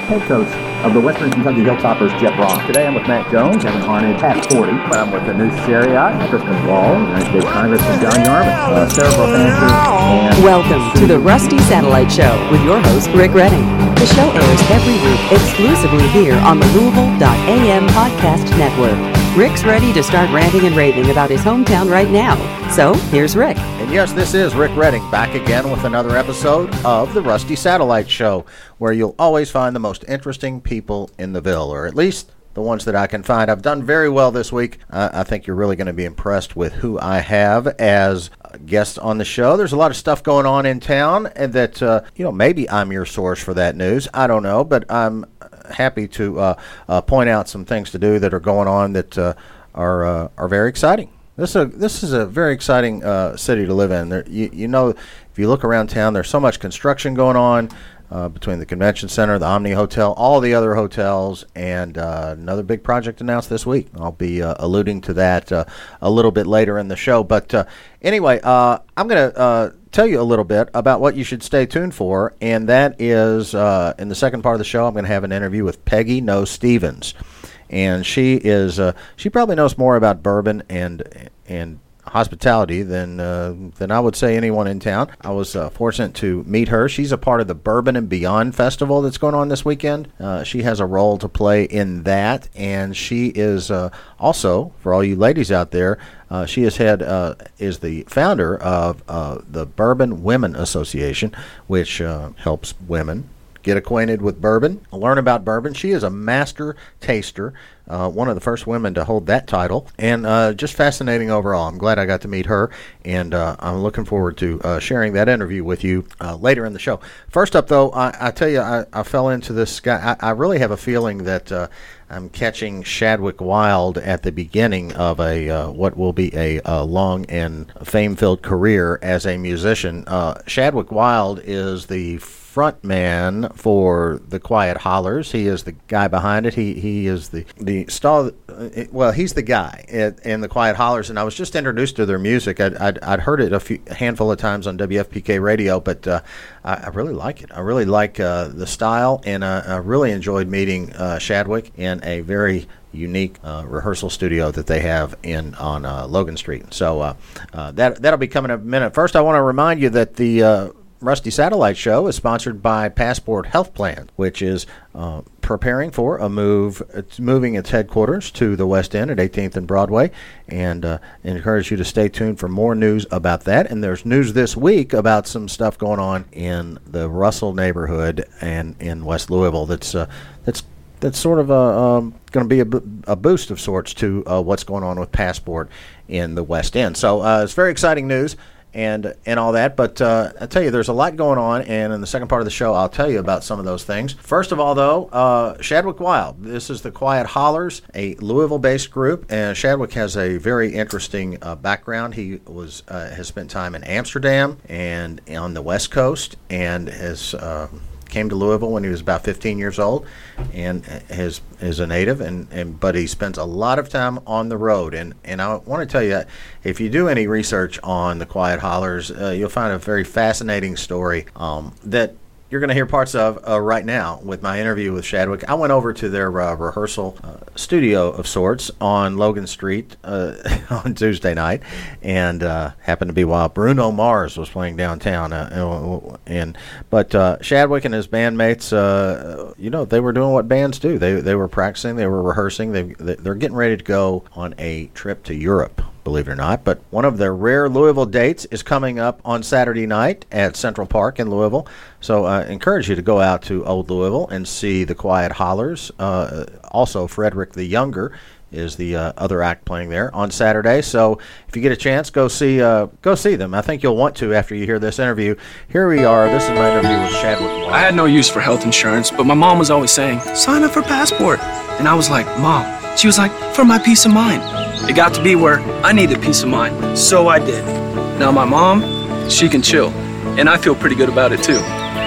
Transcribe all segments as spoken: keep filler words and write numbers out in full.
head coach of the Western Kentucky Hilltoppers, Jeff Brock. Today I'm with Matt Jones, Kevin Harnage, Pat Forty. I'm with Anush Shariat, Kristen Wall, United States Congressman John Yarmouth, uh, Sarah Brofanter, and... Welcome to the Rusty Satellite Show with your host, Rick Redding. The show airs every week exclusively here on the Louisville dot A M Podcast Network. Rick's ready to start ranting and raving about his hometown right now. So, here's Rick. And yes, this is Rick Redding, back again with another episode of the Rusty Satellite Show, where you'll always find the most interesting people in the Ville, or at least the ones that I can find. I've done very well this week. Uh, I think you're really going to be impressed with who I have as guests on the show. There's a lot of stuff going on in town, and that, uh, you know, maybe I'm your source for that news. I don't know, but I'm happy to uh, uh, point out some things to do that are going on that uh, are uh, are very exciting. This is a, this is a very exciting uh, city to live in. There, you, you know, if you look around town, there's so much construction going on uh, between the Convention Center, the Omni Hotel, all the other hotels, and uh, another big project announced this week. I'll be uh, alluding to that uh, a little bit later in the show. But uh, anyway, uh, I'm going to uh, tell you a little bit about what you should stay tuned for, and that is uh, in the second part of the show, I'm going to have an interview with Peggy Noe Stevens. And she is, uh, she probably knows more about bourbon and and hospitality than uh, than I would say anyone in town. I was uh, fortunate to meet her. She's a part of the Bourbon and Beyond Festival that's going on this weekend. Uh, she has a role to play in that, and she is uh, also, for all you ladies out there, uh, she is head uh, is the founder of uh, the Bourbon Women Association, which uh, helps women get acquainted with bourbon, learn about bourbon. She is a master taster, uh, one of the first women to hold that title, and uh, just fascinating overall. I'm glad I got to meet her, and uh, I'm looking forward to uh, sharing that interview with you uh, later in the show. First up, though, I, I tell you, I, I fell into this guy. I, I really have a feeling that uh, I'm catching Shadwick Wild at the beginning of a uh, what will be a, a long and fame-filled career as a musician. Uh, Shadwick Wild is the front man for the Quiet Hollers. He is the guy behind it. He he is the the star. Well, he's the guy in, in the Quiet Hollers. And I was just introduced to their music. I'd I'd, I'd heard it a few a handful of times on W F P K radio, but uh, I, I really like it. I really like uh, the style, and uh, I really enjoyed meeting uh, Shadwick in a very unique uh, rehearsal studio that they have in on uh, Logan Street. So uh, uh, that that'll be coming up in a minute. First, I want to remind you that the uh, Rusty Satellite Show is sponsored by Passport Health Plan, which is uh, preparing for a move. It's moving its headquarters to the West End at eighteenth and Broadway, and uh, encourage you to stay tuned for more news about that. And there's news this week about some stuff going on in the Russell neighborhood and in West Louisville. That's uh, that's that's sort of a, um, going to be a, b- a boost of sorts to uh, what's going on with Passport in the West End. So uh, it's very exciting news. And and all that, but uh, I tell you, there's a lot going on, and in the second part of the show, I'll tell you about some of those things. First of all, though, uh, Shadwick Wild. This is the Quiet Hollers, a Louisville-based group, and Shadwick has a very interesting uh, background. He was uh, has spent time in Amsterdam and on the West Coast, and has uh, came to Louisville when he was about fifteen years old, and has is a native, and, and but he spends a lot of time on the road. And, and I want to tell you, if you do any research on the Quiet Hollers, uh, you'll find a very fascinating story um, that you're going to hear parts of uh, right now with my interview with Shadwick. I went over to their uh, rehearsal uh, studio of sorts on Logan Street uh, on Tuesday night, and uh, happened to be while Bruno Mars was playing downtown. Uh, and but uh, Shadwick and his bandmates, uh, you know, they were doing what bands do. They they were practicing, they were rehearsing. They they're getting ready to go on a trip to Europe, believe it or not. But one of their rare Louisville dates is coming up on Saturday night at Central Park in Louisville. So I encourage you to go out to Old Louisville and see the Quiet Hollers. Uh, also, Frederick the Younger is the uh, other act playing there on Saturday. So if you get a chance, go see uh, go see them. I think you'll want to after you hear this interview. Here we are. This is my interview with Shadwick Wild. I had no use for health insurance, but my mom was always saying, sign up for Passport. And I was like, Mom. She was like, for my peace of mind. It got to be where I needed peace of mind, so I did. Now my mom, she can chill, and I feel pretty good about it too.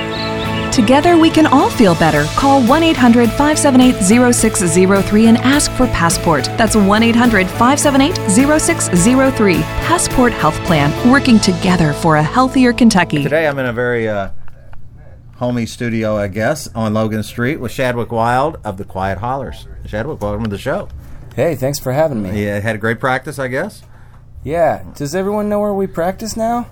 Together we can all feel better. Call one eight hundred, five seven eight, zero six zero three and ask for Passport. That's one eight hundred, five seven eight, zero six zero three. Passport Health Plan, working together for a healthier Kentucky. Today I'm in a very uh, homey studio, I guess, on Logan Street with Shadwick Wild of the Quiet Hollers. Shadwick, welcome to the show. Hey, thanks for having me. Yeah, had a great practice, I guess. Yeah. Does everyone know where we practice now?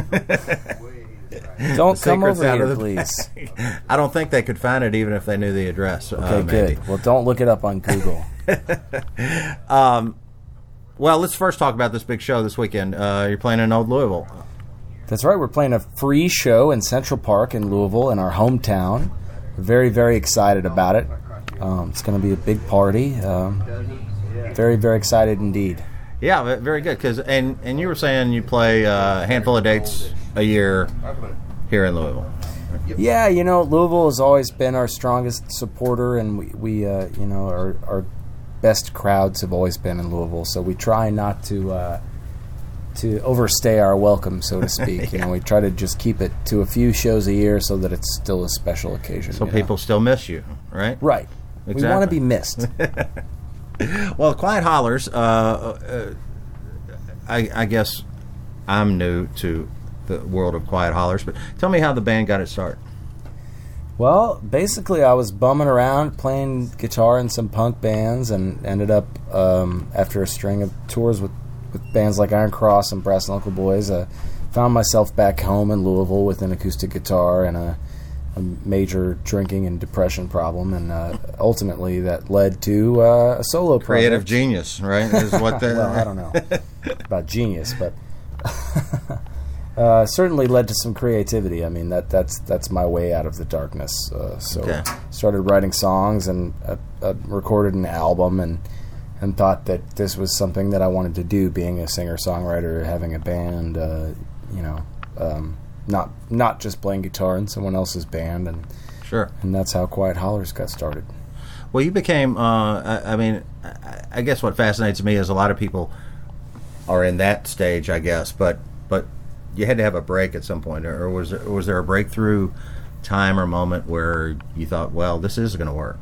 Don't come over out here, of the please. I don't think they could find it even if they knew the address. Okay, uh, maybe. good. Well, don't look it up on Google. um, well, let's first talk about this big show this weekend. Uh, you're playing in Old Louisville. That's right. We're playing a free show in Central Park in Louisville, in our hometown. We're very, very excited about it. Um, it's going to be a big party. Um, very, very excited indeed. Yeah, very good. Cause, and, and you were saying you play uh, a handful of dates a year here in Louisville. Yeah, you know, Louisville has always been our strongest supporter, and we, we uh, you know, our, our best crowds have always been in Louisville. So we try not to uh, to overstay our welcome, so to speak. You know, we try to just keep it to a few shows a year so that it's still a special occasion. So people know? still miss you, right? Right. Exactly. We want to be missed. Well, Quiet Hollers, uh, uh, I, I guess I'm new to the world of Quiet Hollers, but tell me how the band got its start. Well, basically I was bumming around playing guitar in some punk bands and ended up, um, after a string of tours with, with bands like Iron Cross and Brass Knuckle Boys, uh, found myself back home in Louisville with an acoustic guitar and a, a major drinking and depression problem, and uh, ultimately that led to uh, a solo project. Creative genius, right? Is what the well, I don't know about genius, but uh, certainly led to some creativity. I mean, that that's that's my way out of the darkness. Uh, so okay. started writing songs and uh, uh, recorded an album, and and thought that this was something that I wanted to do, being a singer-songwriter, having a band, uh, you know, um, not not just playing guitar in someone else's band, and sure, and that's how Quiet Hollers got started. Well, you became, uh, I, I mean, I, I guess what fascinates me is a lot of people are in that stage, I guess, but but you had to have a break at some point, or was there, or was there a breakthrough time or moment where you thought, well, this is going to work?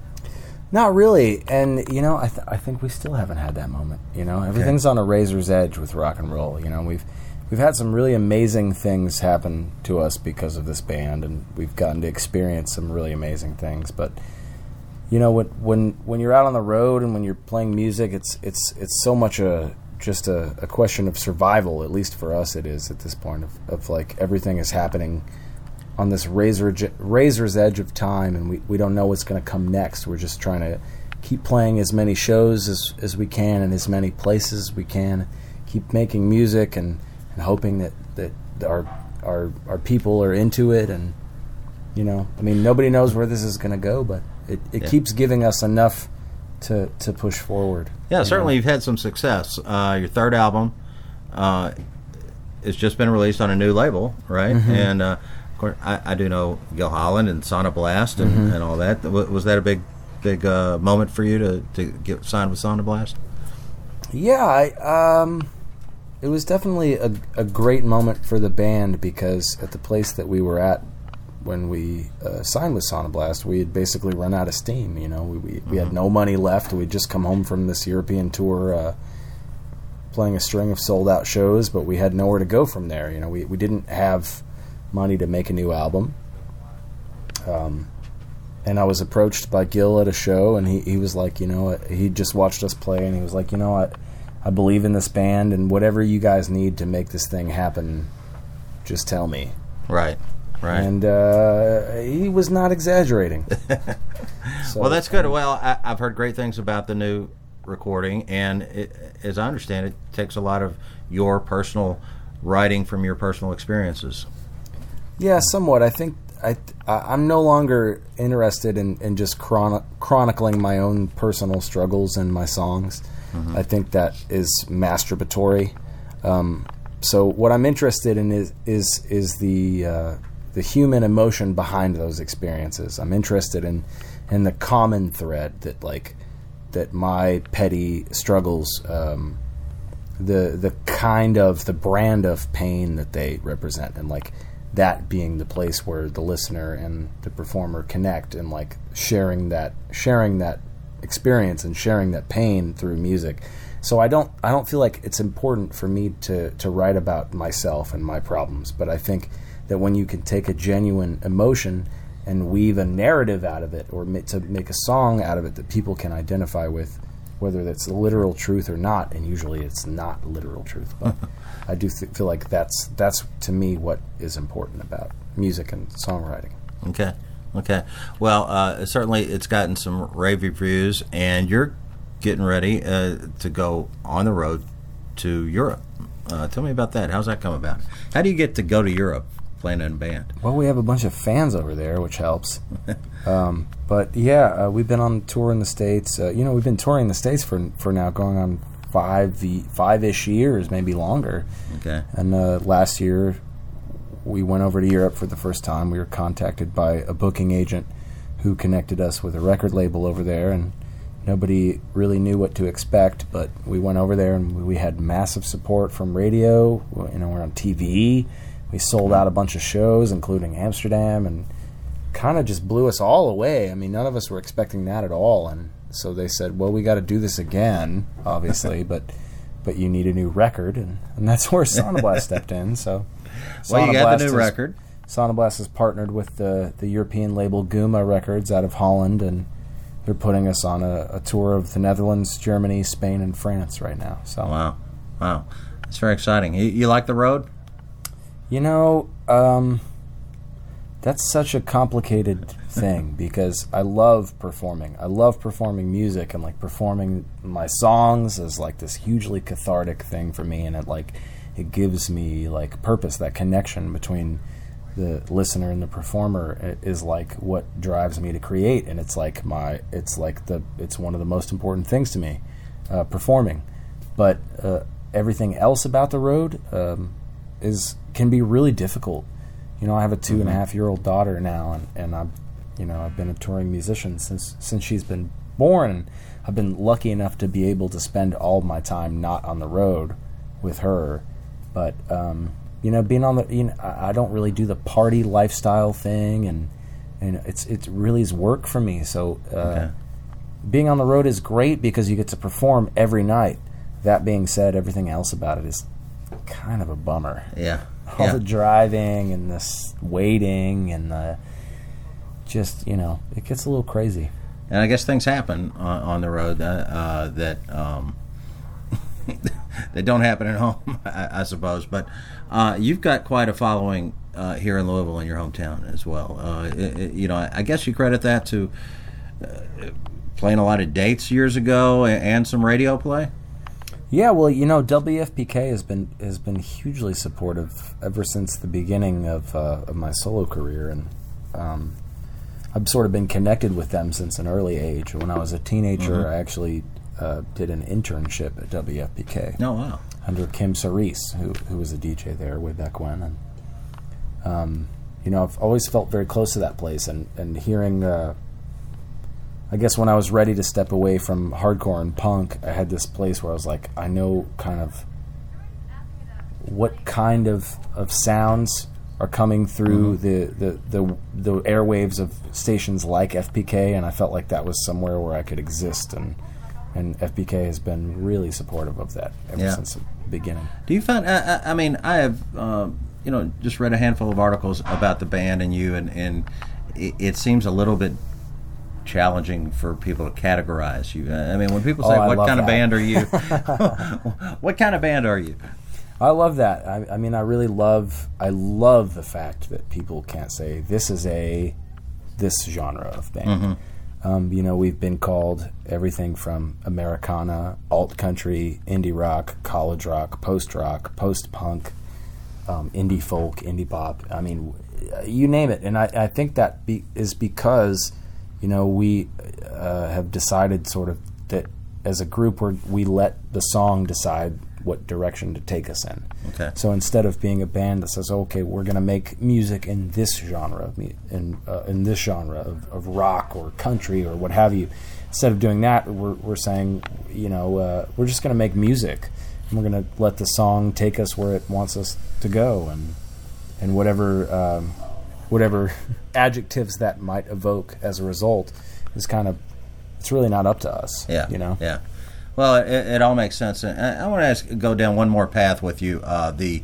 Not really, and you know, I th- I think we still haven't had that moment. You know, everything's okay. on a razor's edge with rock and roll. You know, we've we've had some really amazing things happen to us because of this band, and we've gotten to experience some really amazing things. But you know, when when when you're out on the road and when you're playing music, it's it's it's so much a just a, a question of survival. At least for us, it is at this point of, of like everything is happening on this razor razor's edge of time, and we, we don't know what's going to come next. We're just trying to keep playing as many shows as, as we can in as many places as we can, keep making music and, and hoping that, that our our our people are into it. And you know, I mean, nobody knows where this is going to go, but it, it yeah. keeps giving us enough to to push forward. Yeah, certainly know? You've had some success. Uh, your third album uh, has just been released on a new label, right? Mm-hmm. And uh, of course, I, I do know Gil Holland and Sonoblast and, Mm-hmm. and all that. W- was that a big, big uh, moment for you to, to get signed with Sonoblast? Yeah, I, um, it was definitely a, a great moment for the band, because at the place that we were at when we uh, signed with Sonoblast, we had basically run out of steam. You know, we we, mm-hmm. we had no money left. We'd just come home from this European tour, uh, playing a string of sold out shows, but we had nowhere to go from there. You know, we we didn't have money to make a new album. Um, and I was approached by Gil at a show, and he, he was like, you know, he just watched us play, and he was like, you know what, I believe in this band, and whatever you guys need to make this thing happen, just tell me. Right, right. And uh, he was not exaggerating. So, well, that's good. Well, I, I've heard great things about the new recording, and it, as I understand it, takes a lot of your personal writing from your personal experiences. Yeah, somewhat. I think I, I'm no longer interested in, in just chron- chronicling my own personal struggles in my songs. Mm-hmm. I think that is masturbatory. Um, so what I'm interested in is is is the uh, the human emotion behind those experiences. I'm interested in in the common thread that like that my petty struggles, um, the the kind of the brand of pain that they represent, and like. That being the place where the listener and the performer connect, and like sharing that sharing that experience and sharing that pain through music. So I don't I don't feel like it's important for me to, to write about myself and my problems, but I think that when you can take a genuine emotion and weave a narrative out of it, or ma- to make a song out of it that people can identify with, whether that's literal truth or not, and usually it's not literal truth, but I do th- feel like that's that's to me what is important about music and songwriting. Okay, okay. Well, uh, certainly it's gotten some rave reviews, and you're getting ready uh, to go on the road to Europe. Uh, tell me about that. How's that come about? How do you get to go to Europe playing in a band? Well, we have a bunch of fans over there, which helps. um, but yeah, uh, we've been on tour in the States. Uh, you know, we've been touring the States for for now going on five five-ish years, maybe longer. Okay. And uh, last year, we went over to Europe for the first time. We were contacted by a booking agent who connected us with a record label over there, and nobody really knew what to expect, but we went over there and we had massive support from radio. You know, we're on T V. We sold out a bunch of shows, including Amsterdam, and kind of just blew us all away. I mean, none of us were expecting that at all. And so they said, well, we got to do this again, obviously, but but you need a new record. And, and that's where Sonoblast stepped in. So, well, you got the new has, record. Sonoblast has partnered with the, the European label Guma Records out of Holland, and they're putting us on a, a tour of the Netherlands, Germany, Spain, and France right now. So, wow. Wow. That's very exciting. You, you like the road? You know, um, that's such a complicated thing because I love performing. I love performing music, and like performing my songs is like this hugely cathartic thing for me, and it like it gives me like purpose. That connection between the listener and the performer is like what drives me to create, and it's like my it's like the it's one of the most important things to me, uh, performing. But uh, everything else about the road um, is can be really difficult. You know, I have a two mm-hmm. and a half year old daughter now, and, and I've, you know, I've been a touring musician since since she's been born. And I've been lucky enough to be able to spend all of my time not on the road with her. But um, you know, being on the, you know, I, I don't really do the party lifestyle thing, and and it's it really is work for me. So uh, okay. being on the road is great because you get to perform every night. That being said, everything else about it is kind of a bummer. Yeah. All yeah. the driving and this waiting and the just, you know, it gets a little crazy. And I guess things happen on, on the road uh, uh, that um, they don't happen at home, I, I suppose. But uh, you've got quite a following uh, here in Louisville, in your hometown as well. Uh, it, it, you know, I guess you credit that to uh, playing a lot of dates years ago and, and some radio play. Yeah, well, you know, W F P K has been has been hugely supportive ever since the beginning of, uh, of my solo career, and um, I've sort of been connected with them since an early age. When I was a teenager, mm-hmm. I actually uh, did an internship at W F P K. Oh, wow. Under Kim Cerise, who who was a D J there way back when. And, um, you know, I've always felt very close to that place, and, and hearing... Uh, I guess when I was ready to step away from hardcore and punk, I had this place where I was like, I know kind of what kind of, of sounds are coming through mm-hmm. the, the, the, the airwaves of stations like F P K, and I felt like that was somewhere where I could exist, and and F P K has been really supportive of that ever yeah. since the beginning. Do you find, I, I mean, I have, um, you know, just read a handful of articles about the band and you, and, and it, it seems a little bit challenging for people to categorize you. I mean, when people say, oh, what kind that. of band are you? What kind of band are you? I love that. I, I mean, I really love, I love the fact that people can't say, this is a, this genre of band. Mm-hmm. Um, you know, we've been called everything from Americana, alt country, indie rock, college rock, post rock, post punk, um, indie folk, indie pop. I mean, you name it. And I, I think that be, is because you know, we uh, have decided sort of that as a group where we let the song decide what direction to take us in. Okay. So instead of being a band that says, okay, we're going to make music in this genre, of mu- in uh, in this genre of, of rock or country or what have you, instead of doing that, we're we're saying, you know, uh, we're just going to make music, and we're going to let the song take us where it wants us to go, and and whatever. Um, whatever adjectives that might evoke as a result is kind of, it's really not up to us. Yeah. You know? Yeah. Well, it, it all makes sense. And I, I want to ask, go down one more path with you. Uh, the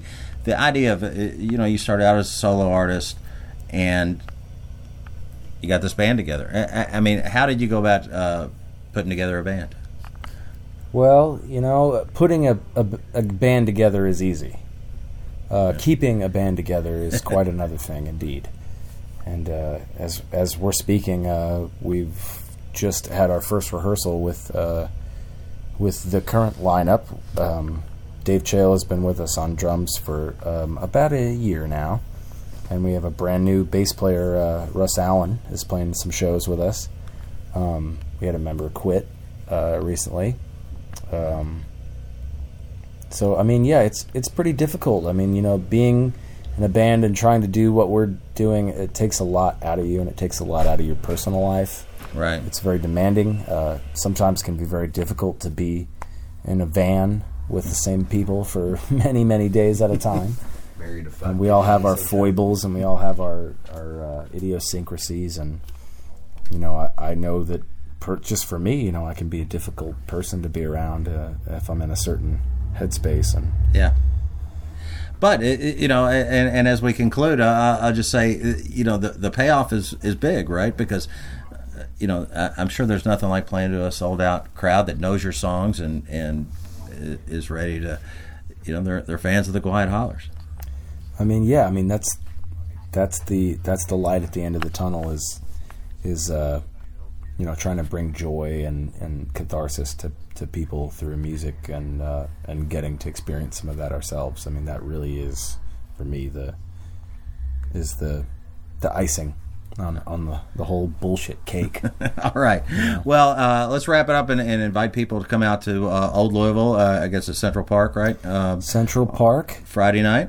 the idea of, uh, you know, you started out as a solo artist, and you got this band together. I, I mean, how did you go about uh, putting together a band? Well, you know, putting a, a, a band together is easy. Uh, yeah. Keeping a band together is quite another thing, indeed. And uh, as as we're speaking, uh, we've just had our first rehearsal with uh, with the current lineup. Um, Dave Chael has been with us on drums for um, about a year now, and we have a brand new bass player. Uh, Russ Allen is playing some shows with us. Um, we had a member quit uh, recently. Um, so I mean, yeah, it's it's pretty difficult. I mean, you know, being in a band and trying to do what we're doing, it takes a lot out of you, and it takes a lot out of your personal life. Right. It's very demanding. Uh, sometimes can be very difficult to be in a van with the same people for many, many days at a time. And we all have our foibles, and we all have our our uh, idiosyncrasies, and you know, I, I know that per, just for me, you know, I can be a difficult person to be around uh, if I'm in a certain headspace. And yeah. But, it, it, you know, and, and as we conclude, uh, I'll just say, you know, the, the payoff is, is big, right? Because, uh, you know, I, I'm sure there's nothing like playing to a sold-out crowd that knows your songs and, and is ready to, you know, they're they're fans of the Quiet Hollers. I mean, yeah, I mean, that's that's the that's the light at the end of the tunnel is, is uh, you know, trying to bring joy and, and catharsis to to people through music, and uh, and getting to experience some of that ourselves. I mean, that really is, for me, the is the the icing on on the, the whole bullshit cake. All right. Yeah. Well, uh, let's wrap it up and, and invite people to come out to uh, Old Louisville. Uh, I guess it's Central Park, right? Uh, Central Park. Friday night.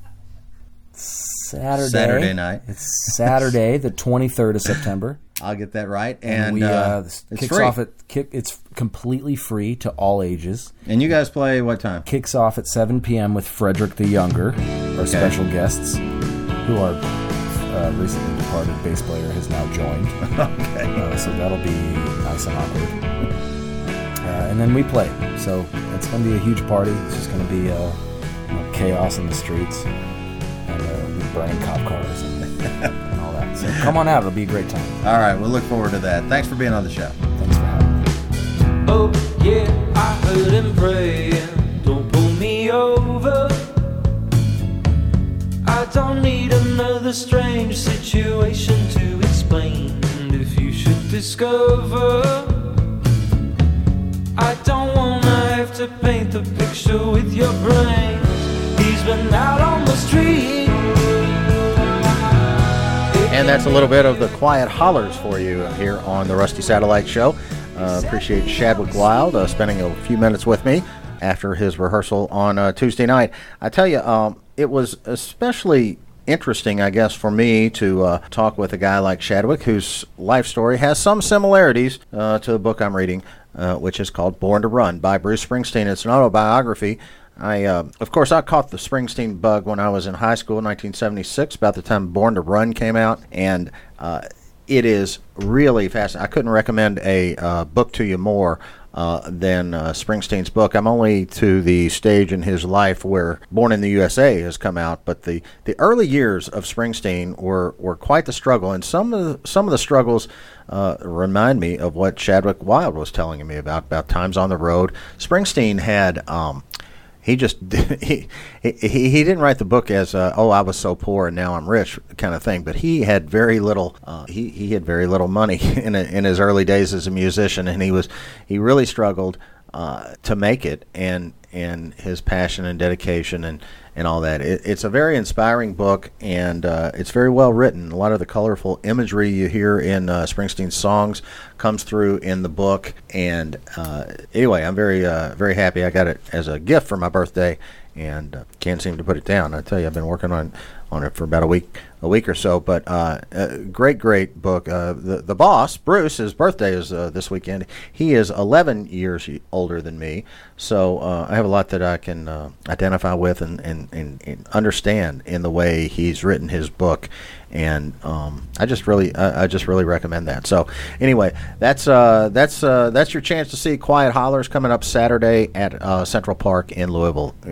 Saturday. Saturday night. It's Saturday, the twenty-third of September. I'll get that right. And, and we, uh, uh, it's kicks free. off at kick. It's completely free to all ages. And you guys play what time? Kicks off at seven p.m. with Frederick the Younger, our okay. special guests, who our uh, recently departed bass player has now joined. Okay. Uh, so that'll be nice and awkward. Uh, and then we play. So it's going to be a huge party. It's just going to be uh, you know, chaos in the streets, and uh, we'll be burning cop cars and, and all that. So come on out. It'll be a great time. All right. We'll look forward to that. Thanks for being on the show. Thanks for having me. Oh, yeah, I heard him praying. Don't pull me over. I don't need another strange situation to explain. And if you should discover, I don't wanna have to paint the picture with your brain. He's been out on the street. And that's a little bit of the Quiet Hollers for you here on the Rusty Satellite Show. Uh, appreciate Shadwick Wild uh, spending a few minutes with me after his rehearsal on uh, Tuesday night. I tell you, um, it was especially interesting, I guess, for me to uh, talk with a guy like Shadwick, whose life story has some similarities uh, to the book I'm reading, uh, which is called Born to Run by Bruce Springsteen. It's an autobiography. I, uh, of course, I caught the Springsteen bug when I was in high school, nineteen seventy-six, about the time Born to Run came out, and uh, it is really fascinating. I couldn't recommend a uh, book to you more uh, than uh, Springsteen's book. I'm only to the stage in his life where Born in the U S A has come out, but the, the early years of Springsteen were, were quite the struggle, and some of the, some of the struggles uh, remind me of what Shadwick Wild was telling me about, about times on the road. Springsteen had... Um, He just he, he he didn't write the book as uh, oh, I was so poor and now I'm rich kind of thing, but he had very little uh, he he had very little money in a, in his early days as a musician, and he was he really struggled uh, to make it, and and his passion and dedication and and all that. It, it's a very inspiring book, and uh, it's very well written. A lot of the colorful imagery you hear in uh, Springsteen's songs comes through in the book. And uh, anyway, I'm very uh, very happy. I got it as a gift for my birthday, and uh, can't seem to put it down. I tell you, I've been working on on it for about a week a week or so. But uh, a great, great book. Uh, the the boss, Bruce, his birthday is uh, this weekend. He is eleven years older than me, so uh, I have a lot that I can uh, identify with and, and, and, and understand in the way he's written his book. And um, I just really, I, I just really recommend that. So anyway, that's uh, that's uh, that's your chance to see Quiet Hollers coming up Saturday at uh, Central Park in Louisville.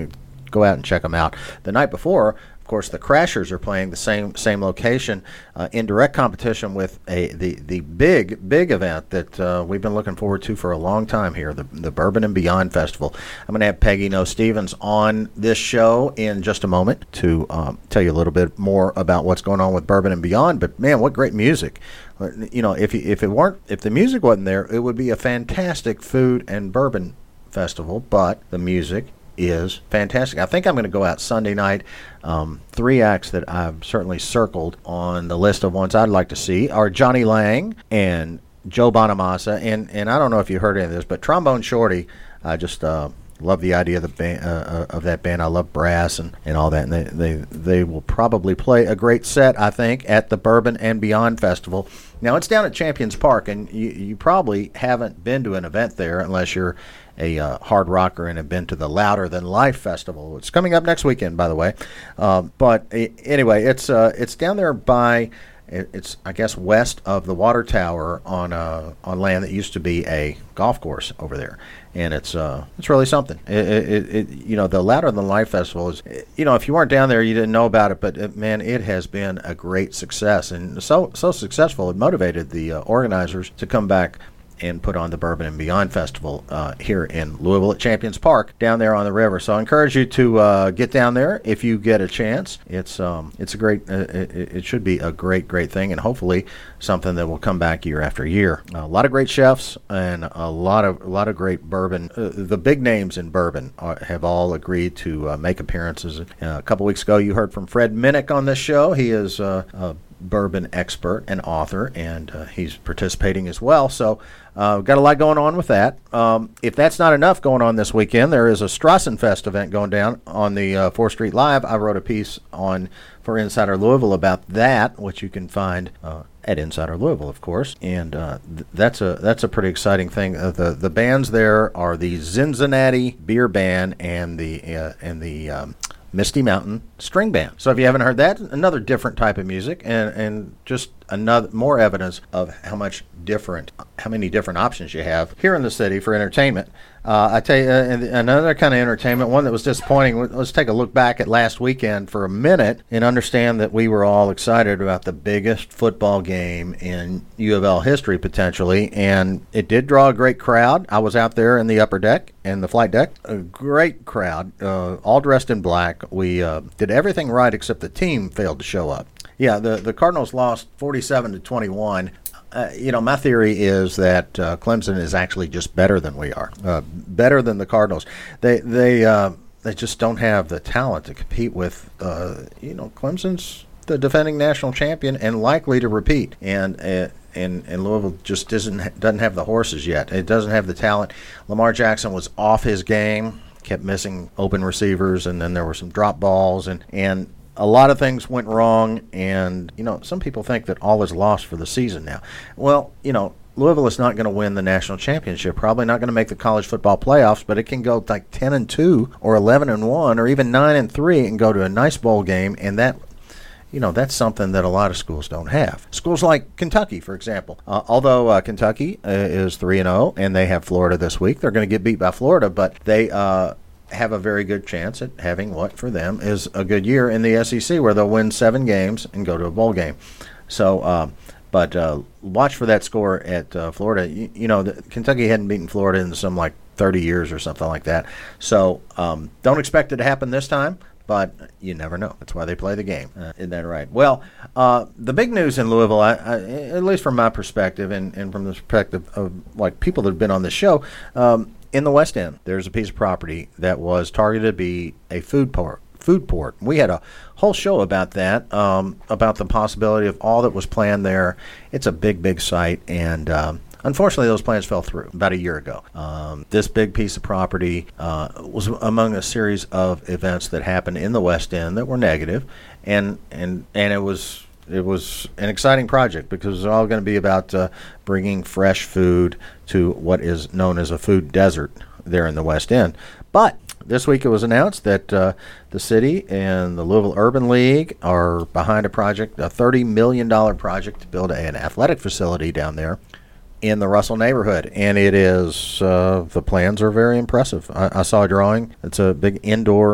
go out and check them out. The night before, of course, the Crashers are playing the same same location uh, in direct competition with a the, the big, big event that uh, we've been looking forward to for a long time here, the, the Bourbon and Beyond Festival. I'm going to have Peggy Noe Stevens on this show in just a moment to um, tell you a little bit more about what's going on with Bourbon and Beyond. But, man, what great music. You know, if if it weren't, if the music wasn't there, it would be a fantastic food and bourbon festival, but the music is fantastic. I think I'm going to go out Sunday night. Um, three acts that I've certainly circled on the list of ones I'd like to see are Johnny Lang and Joe Bonamassa, and, and I don't know if you heard any of this, but Trombone Shorty, I just uh, love the idea of, the band, uh, of that band. I love brass and, and all that, and they, they, they will probably play a great set, I think, at the Bourbon and Beyond Festival. Now, it's down at Champions Park, and you, you probably haven't been to an event there unless you're a uh, hard rocker and have been to the Louder Than Life Festival. It's coming up next weekend, by the way. Uh, but I- anyway, it's uh, it's down there by, it's I guess west of the Water Tower on uh, on land that used to be a golf course over there, and it's uh it's really something. It, it, it you know the Louder Than Life Festival is, you know, if you weren't down there you didn't know about it, but it, man, it has been a great success, and so so successful it motivated the uh, organizers to come back and put on the Bourbon and Beyond Festival uh, here in Louisville at Champions Park down there on the river. So I encourage you to uh, get down there if you get a chance. It's um it's a great uh, it, it should be a great great thing, and hopefully something that will come back year after year. A lot of great chefs and a lot of a lot of great bourbon. Uh, the big names in bourbon are, have all agreed to uh, make appearances. Uh, a couple weeks ago, you heard from Fred Minnick on this show. He is uh, a bourbon expert and author, and uh, he's participating as well. So uh, we've got a lot going on with that. Um, if that's not enough going on this weekend, there is a Strassenfest event going down on the uh, fourth Street Live. I wrote a piece on for Insider Louisville about that, which you can find uh, at Insider Louisville, of course. And uh, th- that's a that's a pretty exciting thing. Uh, the the bands there are the Cincinnati Beer Band and the uh, and the um, Misty Mountain String Band. So if you haven't heard that, another different type of music, and, and just another more evidence of how much different, how many different options you have here in the city for entertainment. Uh, I tell you, uh, another kind of entertainment, one that was disappointing. Let's take a look back at last weekend for a minute and understand that we were all excited about the biggest football game in U of L history, potentially, and it did draw a great crowd. I was out there in the upper deck and the flight deck. A great crowd, uh, all dressed in black. We uh, did everything right except the team failed to show up. Yeah, the, the Cardinals lost forty-seven to twenty-one. Uh, you know, my theory is that uh, Clemson is actually just better than we are, uh, better than the Cardinals. They they uh, they just don't have the talent to compete with. Uh, you know, Clemson's the defending national champion and likely to repeat, and uh, and and Louisville just doesn't doesn't have the horses yet. It doesn't have the talent. Lamar Jackson was off his game, kept missing open receivers, and then there were some drop balls, and and. A lot of things went wrong, and, you know, some people think that all is lost for the season now. Well, you know, Louisville is not going to win the national championship, probably not going to make the college football playoffs, but it can go like ten and two or eleven and one or even nine and three and go to a nice bowl game, and that, you know, that's something that a lot of schools don't have. Schools like Kentucky, for example. Uh, although uh, Kentucky uh, is three and oh and they have Florida this week, they're going to get beat by Florida, but they uh have a very good chance at having what for them is a good year in the S E C, where they'll win seven games and go to a bowl game. So, uh, but uh, watch for that score at uh, Florida. You, you know, the, Kentucky hadn't beaten Florida in some like thirty years or something like that. So um, don't expect it to happen this time, but you never know. That's why they play the game. Uh, isn't that right? Well, uh, the big news in Louisville, I, I, at least from my perspective and, and from the perspective of like people that have been on the show, um, in the West End, there's a piece of property that was targeted to be a food port. Food port. We had a whole show about that, um, about the possibility of all that was planned there. It's a big, big site, and um, unfortunately, those plans fell through about a year ago. Um, this big piece of property uh, was among a series of events that happened in the West End that were negative, and and and it was. It was an exciting project because it was all going to be about uh, bringing fresh food to what is known as a food desert there in the West End. But this week it was announced that uh, the city and the Louisville Urban League are behind a project, a thirty million dollars project to build an athletic facility down there in the Russell neighborhood. And it is, uh, the plans are very impressive. I, I saw a drawing. It's a big indoor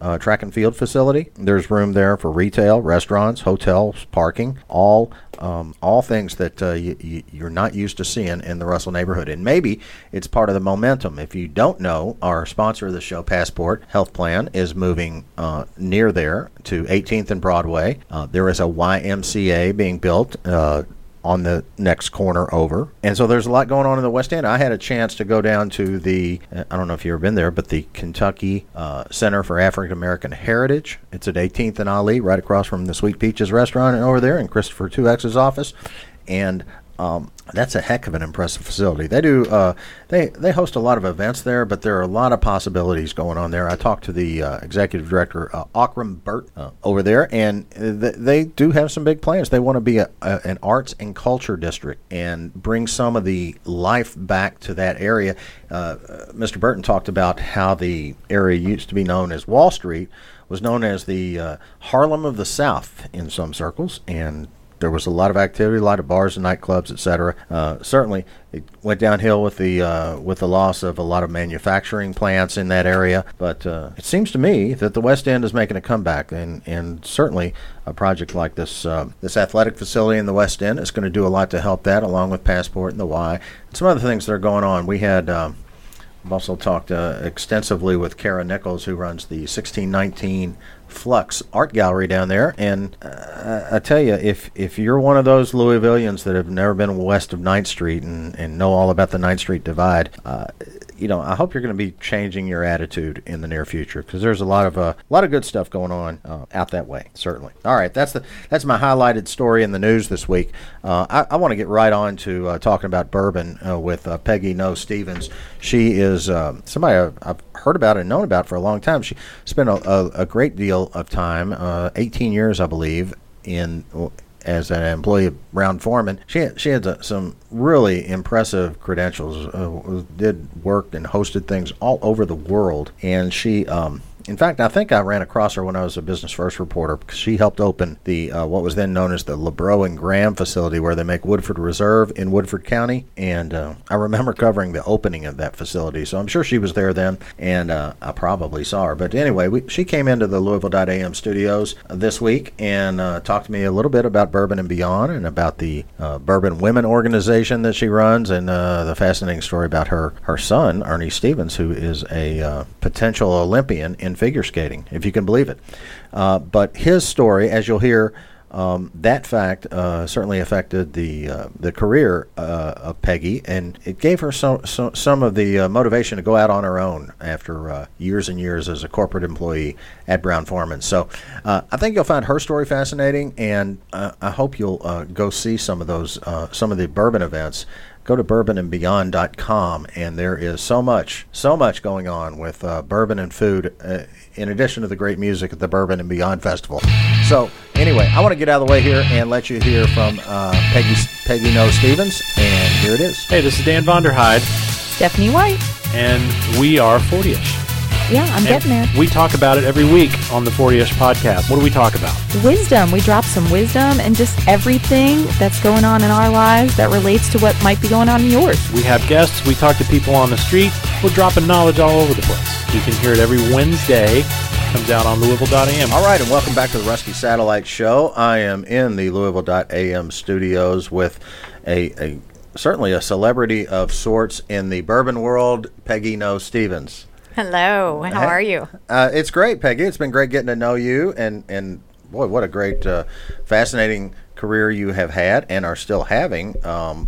uh, track and field facility. There's room there for retail, restaurants, hotels, parking, all um, all things that uh, you, you, you're not used to seeing in the Russell neighborhood. And maybe it's part of the momentum. If you don't know, our sponsor of the show, Passport Health Plan, is moving uh, near there to eighteenth and Broadway. Uh, there is a Y M C A being built uh, on the next corner over. And so there's a lot going on in the West End. I had a chance to go down to the, I don't know if you've ever been there, but the Kentucky uh, Center for African American Heritage. It's at eighteenth and Ali, right across from the Sweet Peaches restaurant over there in Christopher two X's office. And um, that's a heck of an impressive facility. They do, uh, they they host a lot of events there, but there are a lot of possibilities going on there. I talked to the uh, executive director, uh, Akram Burt, uh, over there, and th- they do have some big plans. They want to be a, a, an arts and culture district and bring some of the life back to that area. Uh, Mister Burton talked about how the area used to be known as Wall Street, was known as the uh, Harlem of the South in some circles, and there was a lot of activity, a lot of bars and nightclubs, et cetera. Uh, certainly, it went downhill with the uh, with the loss of a lot of manufacturing plants in that area. But uh, it seems to me that the West End is making a comeback, and, and certainly a project like this uh, this athletic facility in the West End is going to do a lot to help that, along with Passport and the Y, and some other things that are going on. We had. Um, I've also talked uh, extensively with Kara Nichols, who runs the sixteen nineteen Flux Art Gallery down there. And uh, I tell you, if if you're one of those Louisvillians that have never been west of ninth Street and, and know all about the ninth Street divide, uh, you know, I hope you're going to be changing your attitude in the near future, because there's a lot of uh, a lot of good stuff going on uh, out that way. Certainly. All right, that's the that's my highlighted story in the news this week. Uh, I, I want to get right on to uh, talking about bourbon uh, with uh, Peggy Noe Stevens. She is uh, somebody I've, I've heard about and known about for a long time. She spent a, a, a great deal of time, uh, eighteen years, I believe, in as an employee of Brown-Forman. She had, she had uh, some really impressive credentials, uh, did work and hosted things all over the world. And she, um, in fact, I think I ran across her when I was a Business First reporter, because she helped open the uh, what was then known as the LeBrow and Graham facility, where they make Woodford Reserve in Woodford County. And uh, I remember covering the opening of that facility, so I'm sure she was there then, and uh, I probably saw her. But anyway, we, she came into the Louisville dot A M studios this week and uh, talked to me a little bit about Bourbon and Beyond, and about the uh, Bourbon Women organization that she runs, and uh, the fascinating story about her, her son, Ernie Stevens, who is a uh, potential Olympian in figure skating, if you can believe it. Uh, but his story, as you'll hear, um, that fact uh, certainly affected the uh, the career uh, of Peggy, and it gave her some so, some of the uh, motivation to go out on her own after uh, years and years as a corporate employee at Brown-Forman. So uh, I think you'll find her story fascinating, and uh, I hope you'll uh, go see some of those uh, some of the bourbon events. Go to bourbon and beyond dot com, and there is so much, so much going on with uh, bourbon and food, uh, in addition to the great music at the Bourbon and Beyond Festival. So, anyway, I want to get out of the way here and let you hear from uh, Peggy Peggy Noe Stevens, and here it is. Hey, this is Dan Vonderhyde, Stephanie White. and we are forty-ish. Yeah, I'm And getting there. We talk about it every week on the forty-ish podcast. What do we talk about? Wisdom. We drop some wisdom and just everything that's going on in our lives that relates to what might be going on in yours. We have guests. We talk to people on the street. We're dropping knowledge all over the place. You can hear it every Wednesday. Comes out on Louisville dot A M. All right, and welcome back to the Rusty Satellite Show. I am in the Louisville dot A M studios with a, a certainly a celebrity of sorts in the bourbon world, Peggy Noe Stevens. Hello, how Hey. are you? Uh, it's great, Peggy. It's been great getting to know you, and, and boy, what a great, uh, fascinating career you have had and are still having. Um,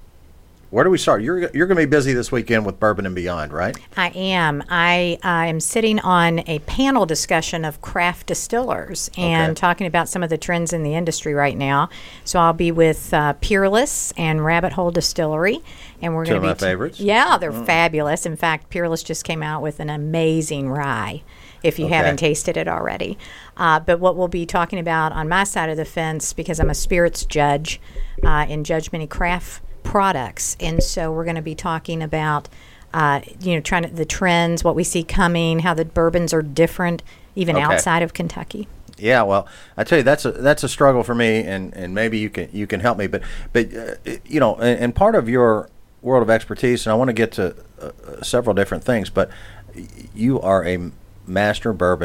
where do we start? You're you're going to be busy this weekend with Bourbon and Beyond, right? I am. I uh, am sitting on a panel discussion of craft distillers and Okay. talking about some of the trends in the industry right now. So I'll be with uh, Peerless and Rabbit Hole Distillery, and we're Two going of to my be favorites. Yeah, they're Mm. fabulous. In fact, Peerless just came out with an amazing rye. If you Okay. haven't tasted it already. Uh, but what we'll be talking about on my side of the fence, because I'm a spirits judge uh, and judge many craft products, and so we're going to be talking about uh, you know trying to, the trends, what we see coming, how the bourbons are different even Okay. outside of Kentucky. Yeah, well, I tell you, that's a that's a struggle for me, and, and maybe you can you can help me. But but uh, you know, and, and part of your world of expertise, and I want to get to uh, several different things, but you are a master bourbon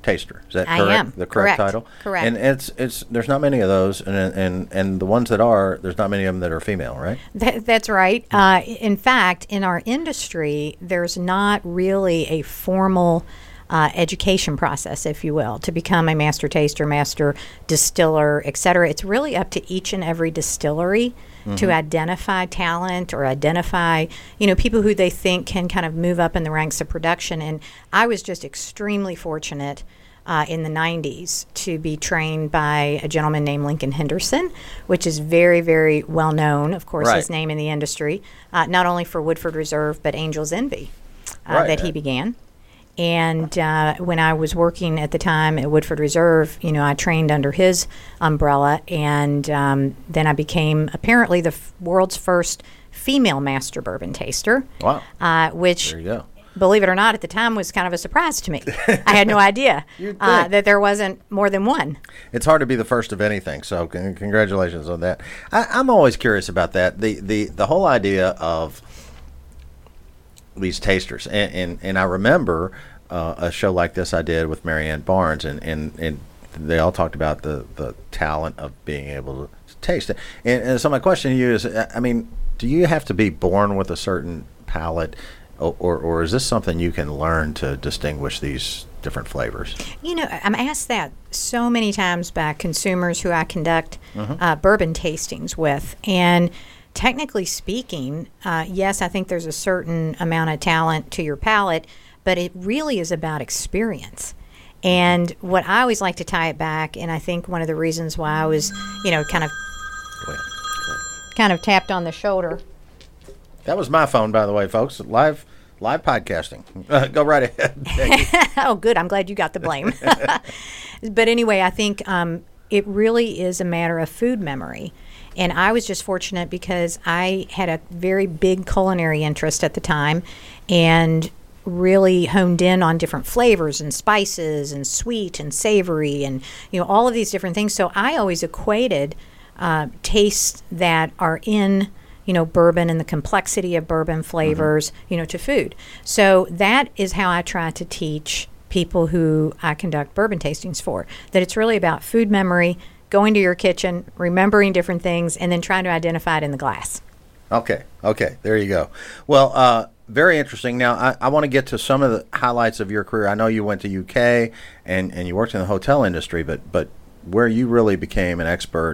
taster. Is that I correct? am. The correct, Correct. title? Correct. And it's it's there's not many of those, and and and the ones that are, there's not many of them that are female, right? That, that's right. Uh, in fact, in our industry, there's not really a formal uh, education process, if you will, to become a master taster, master distiller, et cetera. It's really up to each and every distillery mm-hmm. to identify talent or identify, you know, people who they think can kind of move up in the ranks of production. And I was just extremely fortunate Uh, in the nineties to be trained by a gentleman named Lincoln Henderson, which is very, very well known, of course, Right. his name in the industry, uh, not only for Woodford Reserve, but Angel's Envy uh, Right. that he began. And uh, when I was working at the time at Woodford Reserve, you know, I trained under his umbrella, and um, then I became apparently the f- world's first female master bourbon taster. Wow. Uh, which There you go. believe it or not, at the time was kind of a surprise to me. I had no idea You'd uh, think. that there wasn't more than one. It's hard to be the first of anything, so con- congratulations on that. I, I'm always curious about that. The the the whole idea of these tasters, and and, and I remember uh, a show like this I did with Marianne Barnes, and, and, and they all talked about the, the talent of being able to taste it. And, and so my question to you is, I mean, do you have to be born with a certain palate, or, or, or is this something you can learn to distinguish these different flavors? You know, I'm asked that so many times by consumers who I conduct Mhm. uh, bourbon tastings with. And technically speaking, uh, yes, I think there's a certain amount of talent to your palate, but it really is about experience. And what I always like to tie it back, and I think one of the reasons why I was, you know, kind of Go ahead. Go ahead. kind of tapped on the shoulder. That was my phone, by the way, folks. Live live podcasting. Uh, go right ahead. Peggy. Oh, good. I'm glad you got the blame. But anyway, I think um, it really is a matter of food memory. And I was just fortunate because I had a very big culinary interest at the time and really honed in on different flavors and spices and sweet and savory and, you know, all of these different things. So I always equated uh, tastes that are in, you know, bourbon and the complexity of bourbon flavors, mm-hmm. you know, to food. So that is how I try to teach people who I conduct bourbon tastings for, that it's really about food memory, going to your kitchen, remembering different things, and then trying to identify it in the glass. Okay. Okay. There you go. Well, uh, very interesting. Now, I, I want to get to some of the highlights of your career. I know you went to U K and, and you worked in the hotel industry, but, but where you really became an expert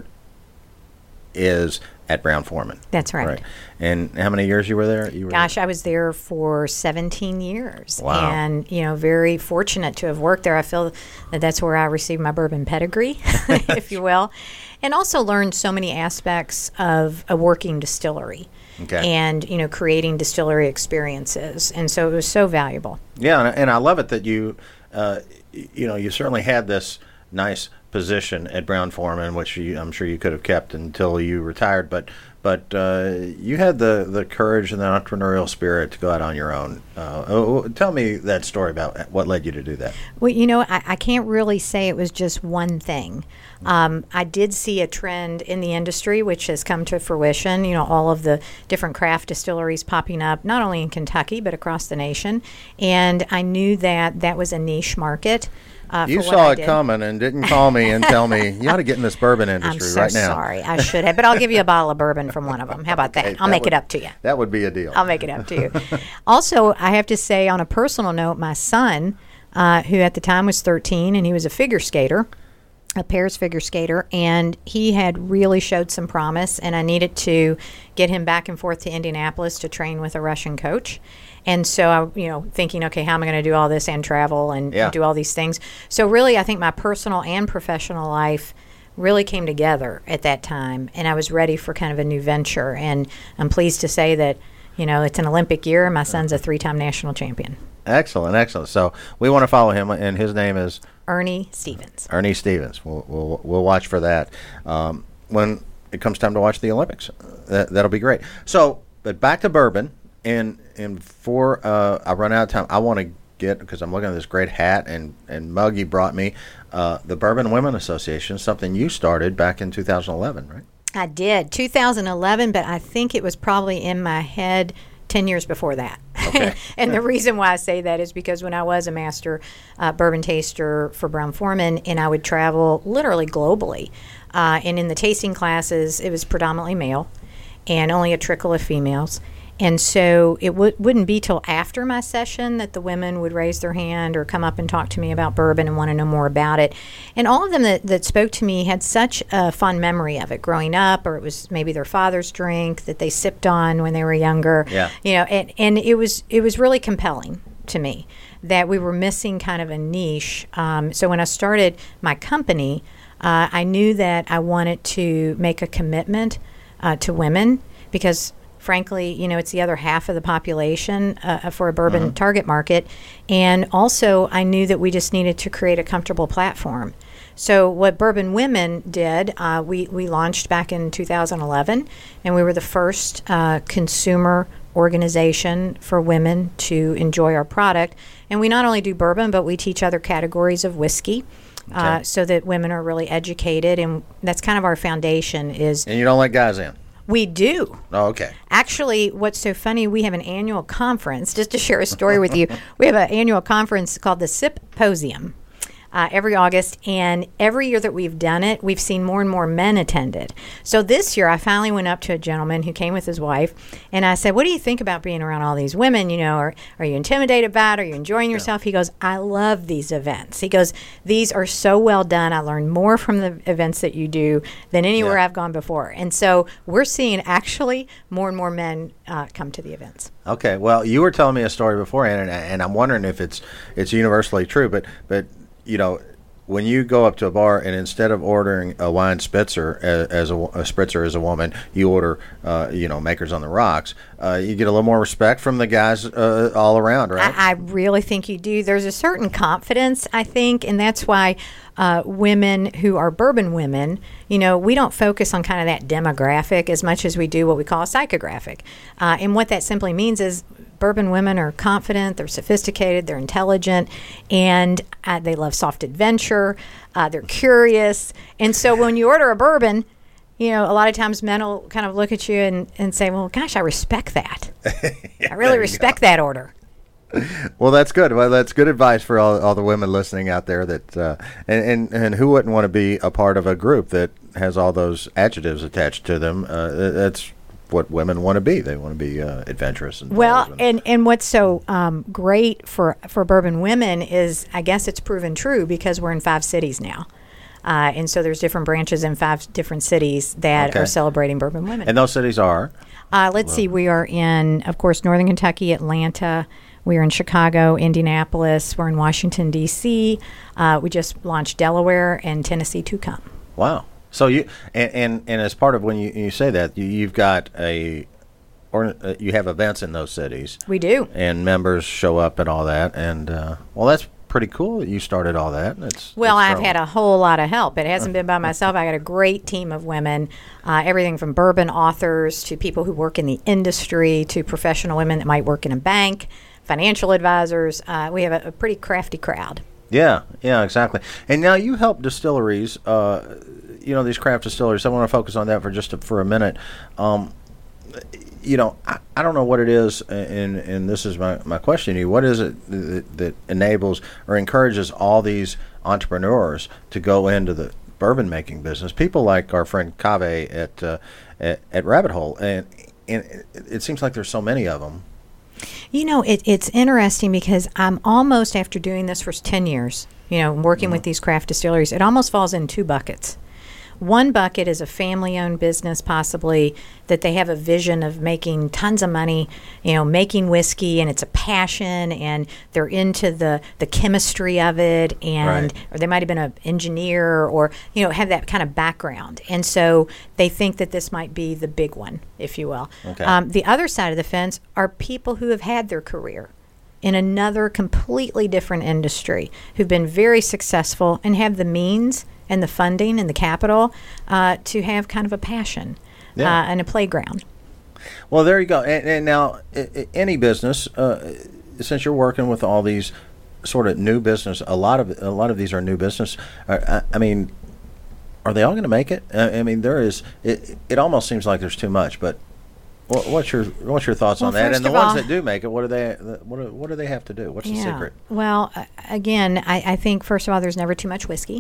is at Brown-Forman. That's right. Right. And how many years you were there? You were Gosh, I was there for seventeen years. Wow. And, you know, very fortunate to have worked there. I feel that that's where I received my bourbon pedigree, if you will, and also learned so many aspects of a working distillery. Okay. And, you know, creating distillery experiences. And so it was so valuable. Yeah, and, and I love it that you, uh, y- you know, you certainly had this nice position at Brown-Forman, which you, I'm sure you could have kept until you retired. But but uh, you had the, the courage and the entrepreneurial spirit to go out on your own. Uh, oh, tell me that story about what led you to do that. Well, you know, I, I can't really say it was just one thing. Um, I did see a trend in the industry, which has come to fruition, you know, all of the different craft distilleries popping up, not only in Kentucky, but across the nation. And I knew that that was a niche market. Uh, You for what saw I it did. coming and didn't call me and tell me, you ought to get in this bourbon I'm industry so right now. sorry. I should have, but I'll give you a bottle of bourbon from one of them. How about that? Okay, I'll that make would- it up to you. That would be a deal. I'll make it up to you. Also, I have to say, on a personal note, my son, uh, who at the time was thirteen, and he was a figure skater, a pairs figure skater, and he had really showed some promise, and I needed to get him back and forth to Indianapolis to train with a Russian coach. And so I, you know, thinking, okay, how am I going to do all this and travel and Yeah. do all these things? So really, I think my personal and professional life really came together at that time, and I was ready for kind of a new venture. And I'm pleased to say that, you know, it's an Olympic year, and my son's a three-time national champion. Excellent, excellent. So we want to follow him, and his name is Ernie Stevens. Ernie Stevens. We'll we'll, we'll watch for that um, when it comes time to watch the Olympics. That that'll be great. So, but back to bourbon, and and before uh, I run out of time, I want to get, because I'm looking at this great hat and and mug you brought me, uh, the Bourbon Women Association, something you started back in two thousand eleven, right? I did, two thousand eleven, but I think it was probably in my head ten years before that. Okay. And the reason why I say that is because when I was a master uh, bourbon taster for Brown-Forman, and I would travel literally globally, uh, and in the tasting classes, it was predominantly male and only a trickle of females. And so it w- wouldn't be till after my session that the women would raise their hand or come up and talk to me about bourbon and want to know more about it. And all of them that, that spoke to me had such a fond memory of it growing up, or it was maybe their father's drink that they sipped on when they were younger. Yeah. You know, and, and it was it was really compelling to me that we were missing kind of a niche. Um, so when I started my company, uh, I knew that I wanted to make a commitment uh, to women because frankly, you know, it's the other half of the population uh, for a bourbon mm-hmm. target market. And also, I knew that we just needed to create a comfortable platform. So what Bourbon Women did, uh, we, we launched back in two thousand eleven, and we were the first uh, consumer organization for women to enjoy our product. And we not only do bourbon, but we teach other categories of whiskey. Okay. Uh, so that women are really educated, and that's kind of our foundation is... And you don't let guys in? We do. Oh, okay. Actually, what's so funny, we have an annual conference, just to share a story with you. We have an annual conference called the Sip-Posium uh, every August, and every year that we've done it, we've seen more and more men attended. So this year, I finally went up to a gentleman who came with his wife, and I said, what do you think about being around all these women? You know, are, are you intimidated by it? Are you enjoying yourself? Yeah. He goes, I love these events. He goes, these are so well done. I learned more from the events that you do than anywhere yeah. I've gone before. And so we're seeing actually more and more men uh, come to the events. Okay. Well, you were telling me a story beforehand, and, and I'm wondering if it's it's universally true, but but you know, when you go up to a bar and instead of ordering a wine spitzer as, as a, a spritzer as a woman, you order, uh, you know, Makers on the Rocks, uh, you get a little more respect from the guys uh, all around, right? I, I really think you do. There's a certain confidence, I think, and that's why uh, women who are bourbon women, you know, we don't focus on kind of that demographic as much as we do what we call a psychographic. Uh, and what that simply means is bourbon women are confident, they're sophisticated, they're intelligent, and uh, they love soft adventure. Uh, they're curious. And so when you order a bourbon, you know, a lot of times men will kind of look at you and, and say, well, gosh, I respect that. yeah, I really respect that order. Well, that's good. Well, that's good advice for all, all the women listening out there. That uh, and, and and who wouldn't want to be a part of a group that has all those adjectives attached to them? Uh, that's what women want to be. They want to be uh, adventurous. And well, and, and what's so um, great for, for bourbon women is, I guess it's proven true because we're in five cities now. Uh, and so there's different branches in five different cities that okay. are celebrating bourbon women. And those cities are? Uh, let's well. see. We are in, of course, Northern Kentucky, Atlanta. We are in Chicago, Indianapolis. We're in Washington, D C Uh, we just launched Delaware and Tennessee to come. Wow. So you and, and, and as part of when you, you say that, you, you've got a or uh, you have events in those cities. We do. And members show up and all that. And, uh, well, that's pretty cool that you started all that. It's, well, it's I've had a whole lot of help. It hasn't been by myself. I got a great team of women, uh, everything from bourbon authors to people who work in the industry to professional women that might work in a bank, financial advisors. Uh, we have a, a pretty crafty crowd. Yeah, yeah, exactly. And now you help distilleries, uh, you know, these craft distilleries. I want to focus on that for just a, for a minute. Um, you know, I, I don't know what it is, and and this is my, my question to you. What is it that, that enables or encourages all these entrepreneurs to go into the bourbon making business? People like our friend Cave at, uh, at at Rabbit Hole, and, and it, it seems like there's so many of them. You know, it, it's interesting because I'm almost, after doing this for ten years, you know, working mm-hmm. with these craft distilleries, it almost falls in two buckets. One bucket is a family-owned business, possibly, that they have a vision of making tons of money, you know, making whiskey, and it's a passion, and they're into the, the chemistry of it, and right. or they might have been an engineer or, you know, have that kind of background. And so they think that this might be the big one, if you will. Okay. Um, the other side of the fence are people who have had their career in another completely different industry, who've been very successful and have the means and the funding and the capital uh, to have kind of a passion yeah. uh, and a playground. Well, there you go. And, and now, I, I, any business, uh, since you're working with all these sort of new business, a lot of a lot of these are new business. Uh, I, I mean, are they all going to make it? Uh, I mean, there is. It, it almost seems like there's too much, but What, what's your What's your thoughts Well, on that? first And the of ones all- that do make it, what do they what do, what do they have to do? What's the secret? Well, uh, again, I, I think first of all, there's never too much whiskey,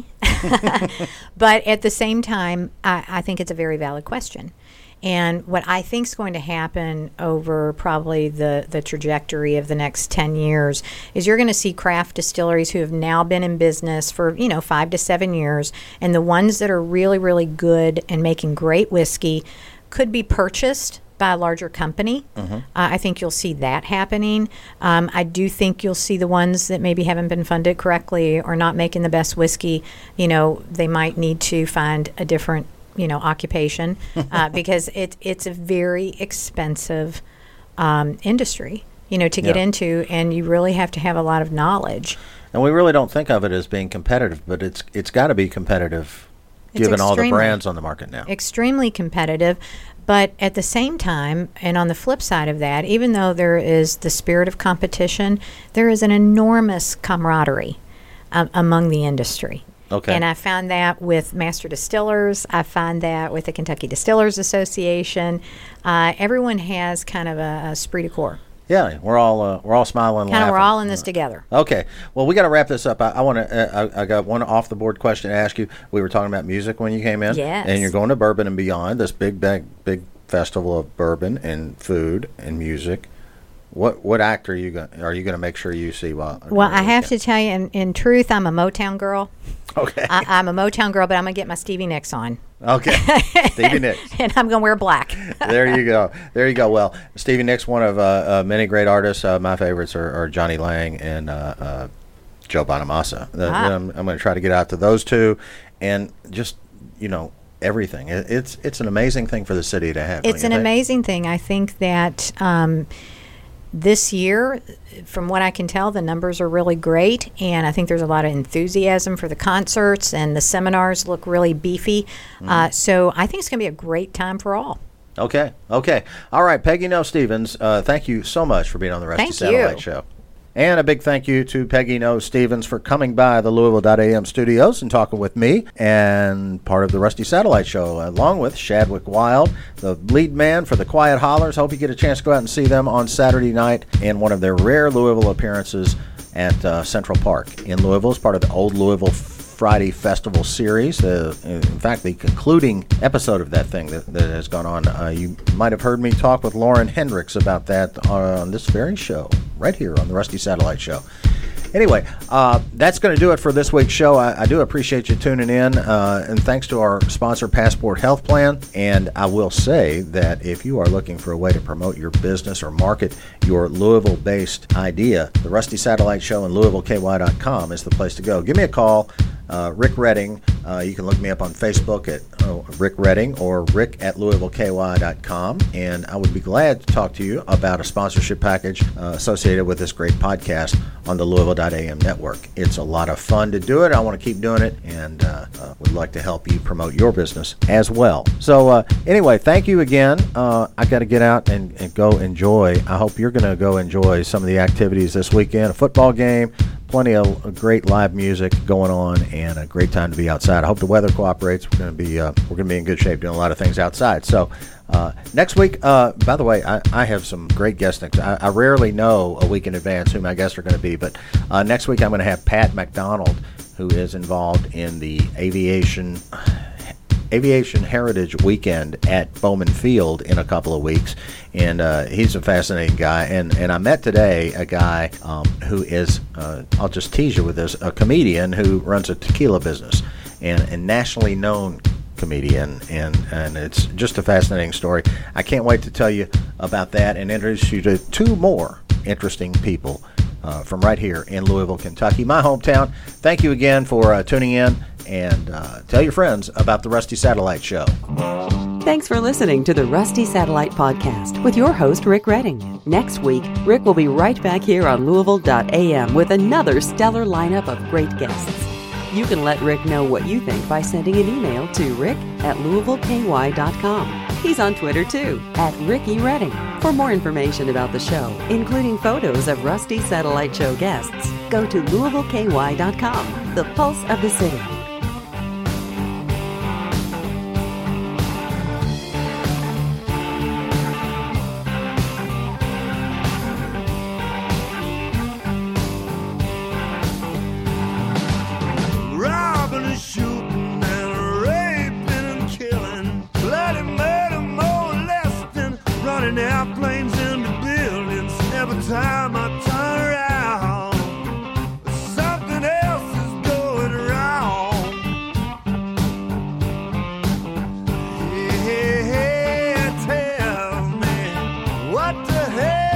but at the same time, I, I think it's a very valid question. And what I think is going to happen over probably the, the trajectory of the next ten years is you're going to see craft distilleries who have now been in business for, you know, five to seven years. And the ones that are really, really good and making great whiskey could be purchased by a larger company. Mm-hmm. Uh, I think you'll see that happening. Um, I do think you'll see the ones that maybe haven't been funded correctly or not making the best whiskey. You know, they might need to find a different you know, occupation, uh, because it, it's a very expensive um, industry, you know, to get Yeah. into, and you really have to have a lot of knowledge. And we really don't think of it as being competitive, but it's it's got to be competitive, It's given all the extremely- brands on the market now. Extremely competitive, but at the same time, and on the flip side of that, even though there is the spirit of competition, there is an enormous camaraderie um, among the industry. Okay. And I found that with master distillers. I find that with the Kentucky Distillers Association. Uh, everyone has kind of a, a esprit de corps. Yeah, we're all uh, we're all smiling, and Kind of, we're laughing. all in this together. Okay, well, we got to wrap this up. I, I want to. Uh, I, I got one off the board question to ask you. We were talking about music when you came in, Yes. and you're going to Bourbon and Beyond, this big, big, big festival of bourbon and food and music. What what act are you going? Are you going to make sure you see? While Well, I have to tell you, in, in truth, I'm a Motown girl. Okay. I, I'm a Motown girl, but I'm going to get my Stevie Nicks on. Okay, Stevie Nicks. And I'm going to wear black. There you go. There you go. Well, Stevie Nicks, one of uh, uh, many great artists. Uh, my favorites are, are Johnny Lang and uh, uh, Joe Bonamassa. Uh, Ah. I'm, I'm going to try to get out to those two, and just you know everything. It, it's it's an amazing thing for the city to have. don't It's you an think? amazing thing. I think that um, this year, from what I can tell, the numbers are really great, and I think there's a lot of enthusiasm for the concerts, and the seminars look really beefy. Mm. Uh, so I think it's going to be a great time for all. Okay. Okay. All right. Peggy No Stevens, uh, thank you so much for being on the Rusty Thank Satellite you. Show. And a big thank you to Peggy No Stevens for coming by the Louisville dot A M studios and talking with me and part of the Rusty Satellite Show, along with Shadwick Wild, the lead man for the Quiet Hollers. Hope you get a chance to go out and see them on Saturday night in one of their rare Louisville appearances at uh, Central Park in Louisville as part of the Old Louisville Friday Festival series. Uh, in fact, the concluding episode of that thing that, that has gone on. Uh, you might have heard me talk with Lauren Hendricks about that on this very show, right here on the Rusty Satellite Show. Anyway, uh, that's going to do it for this week's show. I, I do appreciate you tuning in, uh, and thanks to our sponsor, Passport Health Plan. And I will say that if you are looking for a way to promote your business or market your Louisville-based idea, the Rusty Satellite Show and Louisville K Y dot com is the place to go. Give me a call. Uh, Rick Redding. Uh, you can look me up on Facebook at uh, Rick Redding or Rick at Louisville K Y dot com, and I would be glad to talk to you about a sponsorship package uh, associated with this great podcast on the Louisville dot A M network. It's a lot of fun to do it. I want to keep doing it, and uh, uh, would like to help you promote your business as well. So uh, anyway, thank you again. Uh, I got to get out and, and go enjoy. I hope you're going to go enjoy some of the activities this weekend. A football game. Plenty of great live music going on, and a great time to be outside. I hope the weather cooperates. We're going to be uh, we're going to be in good shape doing a lot of things outside. So uh, next week, uh, by the way, I, I have some great guests. Next. I, I rarely know a week in advance who my guests are going to be, but uh, next week I'm going to have Pat McDonald, who is involved in the aviation. Aviation Heritage Weekend at Bowman Field in a couple of weeks, and uh, he's a fascinating guy. And, and I met today a guy um, who is, uh, I'll just tease you with this, a comedian who runs a tequila business, and a nationally known comedian, and, and it's just a fascinating story. I can't wait to tell you about that and introduce you to two more interesting people uh, from right here in Louisville, Kentucky, my hometown. Thank you again for uh, tuning in. And uh, tell your friends about the Rusty Satellite Show. Thanks for listening to the Rusty Satellite Podcast with your host, Rick Redding. Next week, Rick will be right back here on Louisville dot A M with another stellar lineup of great guests. You can let Rick know what you think by sending an email to rick at Louisville K Y dot com. He's on Twitter, too, at Ricky Redding. For more information about the show, including photos of Rusty Satellite Show guests, go to Louisville K Y dot com, the pulse of the city. Flying airplanes into buildings every time I turn around. Something else is going wrong. Yeah, tell me what the hell